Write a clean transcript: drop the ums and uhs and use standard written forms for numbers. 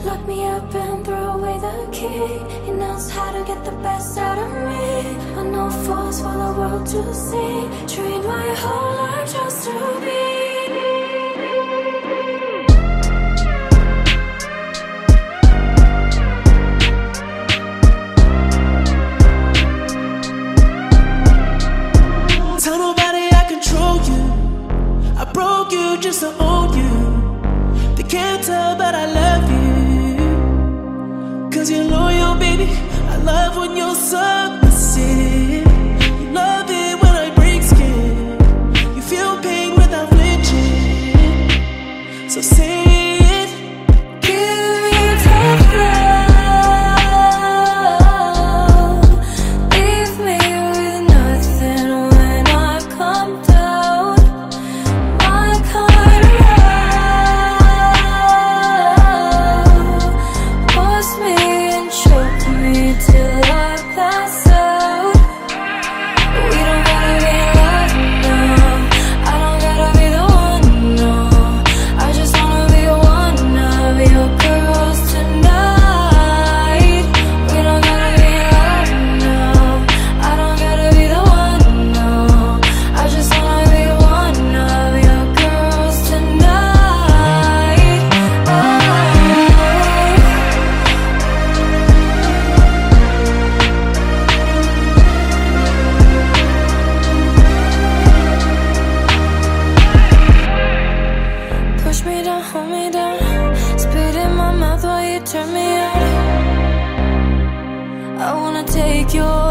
Lock me up and throw away the key. He knows how to get the best out of me. I know force for the world to see. Trained my whole life just to be. Tell nobody I control you. I broke you just to own you. They can't tell, but I love you. 'Cause you're loyal, baby. I love when you're submissive. You love it when I break skin. You feel pain without flinching. So say it. Give me tough love. Leave me with nothing when I come down. My kind of love. Force me and choke me till I pass out. We don't gotta be in love, no. I don't gotta be the one, no. I just wanna be one of your girls tonight. We don't gotta be in love, no. I don't gotta be the one, no. I just wanna be one of your girls tonight. Oh. Push me down, hold me down. Spit in my mouth while you turn me on. I wanna take your